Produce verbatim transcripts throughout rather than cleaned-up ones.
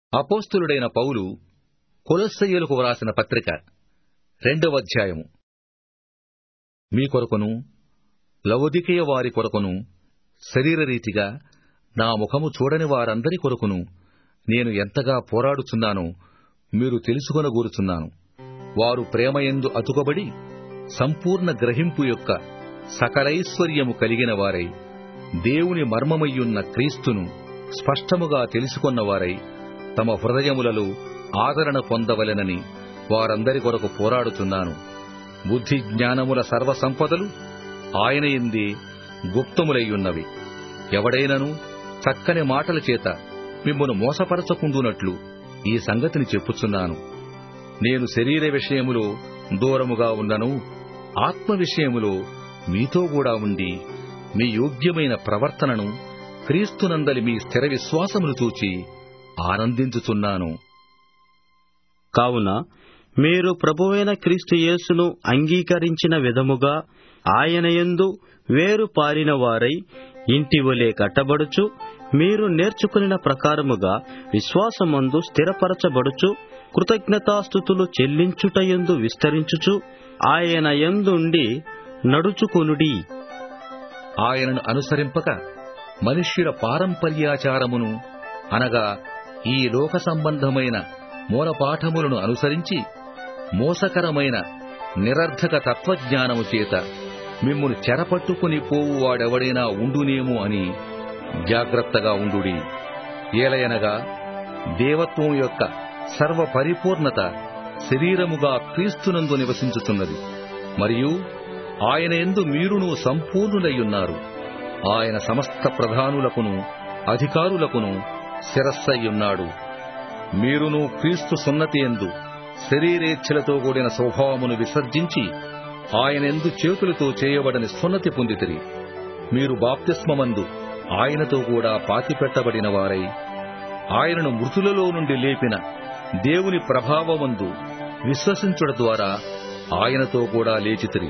అపోస్తలుడైన పౌలు కొలొస్సీయులకు వ్రాసిన పత్రిక రెండవ అధ్యాయము. మీ కొరకును లవొదికయ వారి కొరకును శరీరరీతిగా నా ముఖము చూడని వారందరి కొరకును నేను ఎంతగా పోరాడుచున్నానో మీరు తెలుసుకొనగోరుచున్నాను. వారు ప్రేమయందు అతుకబడి సంపూర్ణ గ్రహింపు యొక్క సకలైశ్వర్యము కలిగిన వారై దేవుని మర్మమయ్యున్న క్రీస్తును స్పష్టముగా తెలుసుకొన్నవారై తమ హృదయములలో ఆదరణ పొందవలెనని వారందరి కొరకు పోరాడుచున్నాను. బుద్ధి జ్ఞానముల సర్వసంపదలు ఆయన యందే గుప్తములయ్యున్నవి. ఎవడైనను చక్కని మాటల చేత మిమ్మును మోసపరచకుండునట్లు ఈ సంగతిని చెప్పుచున్నాను. నేను శరీర విషయములో దూరముగా ఉన్నను, ఆత్మ విషయములో మీతో కూడా ఉండి మీ యోగ్యమైన ప్రవర్తనను క్రీస్తునందలి మీ స్థిర విశ్వాసమును చూచి ఆనందించుచున్నాను. కావున మీరు ప్రభువైన క్రీస్తు యేసును అంగీకరించిన విధముగా ఆయన యందు వేరు పారిన వారై ఇంటివలే కట్టబడుచు, మీరు నేర్చుకునిన ప్రకారముగా విశ్వాసమందు స్థిరపరచబడుచు, కృతజ్ఞతాస్తుతులు చెల్లించుటయందు విస్తరించుచు ఆయన యందుండి నడుచుకొనుడి. ఆయనను అనుసరింపక మనుష్యుల పారంపర్యాచారమును అనగా ఈ లోక సంబంధమైన మూలపాఠములను అనుసరించి మోసకరమైన నిరర్థక తత్వజ్ఞానము చేత మిమ్మును చెరపట్టుకుని పోవువాడెవడైనా ఉండునేమో అని జాగ్రత్తగా ఉండుడి. ఏలయనగా దేవత్వం యొక్క సర్వ పరిపూర్ణత శరీరముగా క్రీస్తునందు నివసించుతున్నది, మరియు ఆయన యందు మీరును సంపూర్ణులయ్యున్నారు. ఆయన సమస్త ప్రధానులకును అధికారులకును శిరస్సయ్యున్నాడు. మీరును క్రీస్తు సున్నతి యందు శరీరేచ్ఛలతో కూడిన స్వభావమును విసర్జించి ఆయనెందు చేతులతో చేయబడని సున్నతి పొందితిరి. మీరు బాప్తిస్మమందు ఆయనతో కూడా పాతిపెట్టబడిన వారై ఆయనను మృతులలో నుండి లేపిన దేవుని ప్రభావమందు విశ్వసించుట ద్వారా ఆయనతో కూడా లేచితిరి.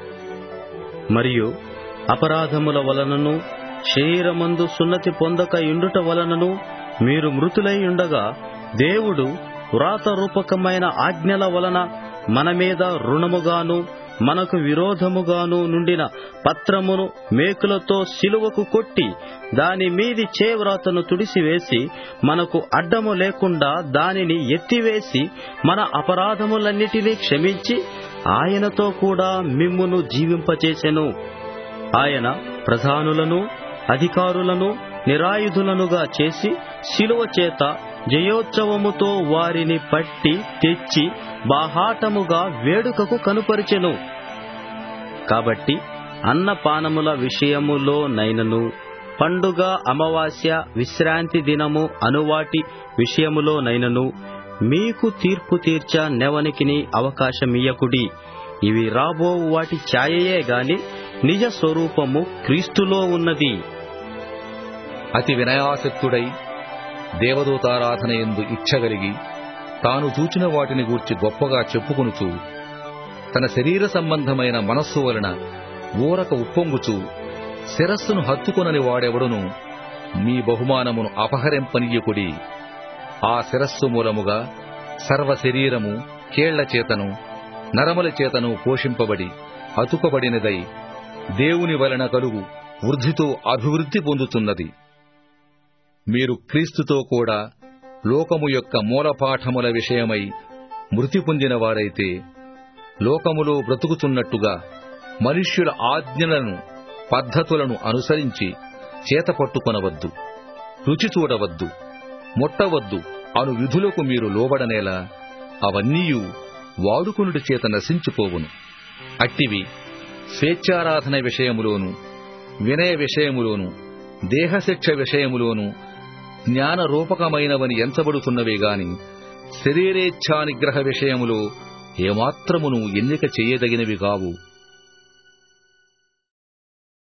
మరియు అపరాధముల వలనను శరీరమందు సున్నతి పొందక ఇండుట వలనను మీరు మృతులై ఉండగా దేవుడు వ్రాతరూపకమైన ఆజ్ఞల వలన మన మీద రుణముగాను మనకు విరోధముగాను నుండిన పత్రమును మేకులతో సిలువకు కొట్టి దాని మీది చేవ్రాతను తుడిసివేసి మనకు అడ్డము లేకుండా దానిని ఎత్తివేసి మన అపరాధములన్నిటినీ క్షమించి ఆయనతో కూడా మిమ్మును జీవింపచేసెను. ఆయన ప్రధానులను అధికారులను నిరాయుధులనుగా చేసి శిలువ చేత జయోత్సవముతో వారిని పట్టి తెచ్చి బాహాటముగా వేడుకకు కనుపరిచెను. కాబట్టి అన్నపానముల విషయములో నైనను, పండుగ, అమావాస్య, విశ్రాంతి దినము అనువాటి విషయములో నైనను మీకు తీర్పు తీర్చ నెవనికిని అవకాశమియ్యకుడి. ఇవి రాబో వాటి ఛాయయే గాని నిజ స్వరూపము క్రీస్తులో ఉన్నది. అతి వినయాసక్తుడై దేవదూతారాధన యందు ఇచ్చగలిగి తాను చూచిన వాటిని గూర్చి గొప్పగా చెప్పుకొనుచు తన శరీర సంబంధమైన మనస్సు వలన ఊరక ఉప్పొంగుచు శిరస్సును హత్తుకొనని వాడెవడును మీ బహుమానమును అపహరింపనీయకుడి. ఆ శిరస్సు మూలముగా సర్వ శరీరము కేళ్ల చేతను నరముల చేతను పోషింపబడి అతుకబడినదై దేవుని వలన కలుగు వృద్ధితో అభివృద్ధి పొందుతున్నది. మీరు క్రీస్తుతో కూడా లోకము యొక్క మూలపాఠముల విషయమై మృతి పొందిన వారైతే లోకములో బ్రతుకుతున్నట్టుగా మనుష్యుల ఆజ్ఞలను పద్ధతులను అనుసరించి చేతపట్టుకొనవద్దు, రుచి చూడవద్దు, ముట్టవద్దు అను విధులకు మీరు లోబడనేలా అవన్నీయు వాడుకొనుట చేత నశించిపోవును. అట్టివి స్వేచ్ఛారాధన విషయములోను, వినయ విషయములోను, దేహశిక్ష విషయములోను జ్ఞానరూపకమైనవని ఎంచబడుతున్నవే గాని శరీరేచ్ఛానిగ్రహ విషయములో ఏమాత్రమును ఎన్నిక చేయదగినవి కావు.